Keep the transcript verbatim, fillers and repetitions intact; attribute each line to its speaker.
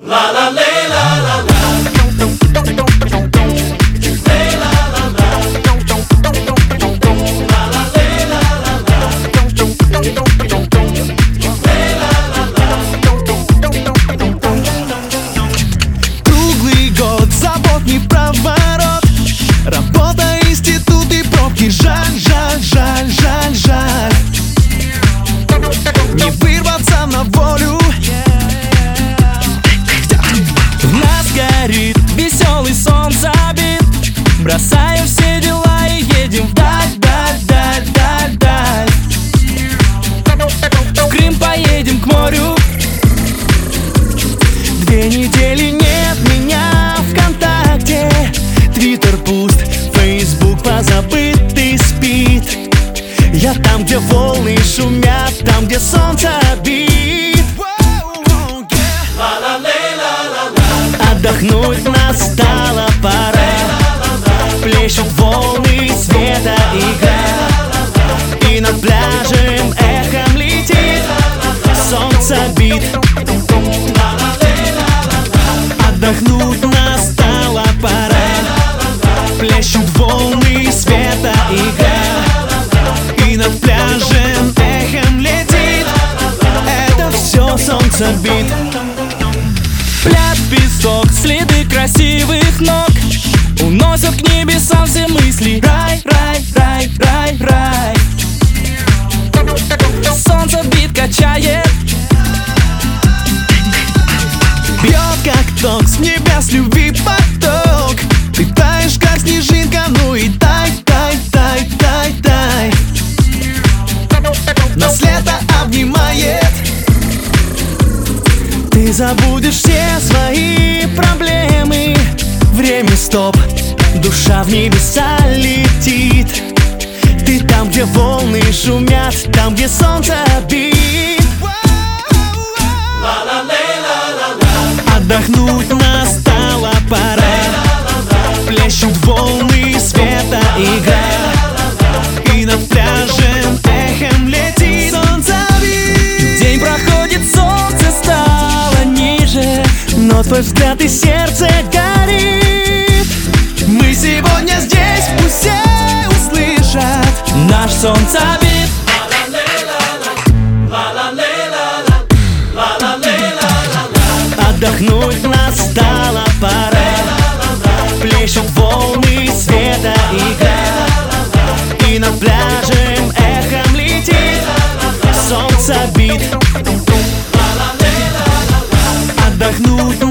Speaker 1: Круглый год забот не проворот, работа, институт и пробки. Жаль, жаль, жаль, жаль, жаль не вырваться на волю.
Speaker 2: В нас горит веселый солнцебит. Бросаем все дела и едем вдаль, даль, даль, даль, даль. В Крым поедем к морю. Две недели нет меня ВКонтакте. Твиттер пуст, Фейсбук позабыт и спит. Я там, где волны шумят, там, где солнце бит. Отдохнуть настала пора. Плещут волны, света игра. И над пляжем эхом летит солнце бит. Отдохнуть настала пора. Плещут волны, света игра. И над пляжем эхом летит. Это все солнце бит. Пляж, песок, следы красивых ног уносят к небесам все мысли. Рай, рай, рай, рай, рай. Солнце бит качает.
Speaker 1: Бьет как ток с небес любви поток. Ты таешь как снежинка, ну и тай, тай, тай, тай, тай. Нас лето обнимает. Ты забудешь все свои проблемы. Время стоп, душа в небеса летит. Ты там, где волны шумят, там, где солнце бит. Отдохнуть настала пора. Плещут волны, света игра. И над пляжем эхом летит солнце бит.
Speaker 2: День проходит, солнце стало ниже,
Speaker 1: но твой взгляд и сердце горит. Мы сегодня здесь, пусть все услышат
Speaker 2: наш солнцебит.
Speaker 1: Отдохнуть настала пора. Плещут волны, света игра. И над пляжем эхом летит солнце бит. Отдохнуть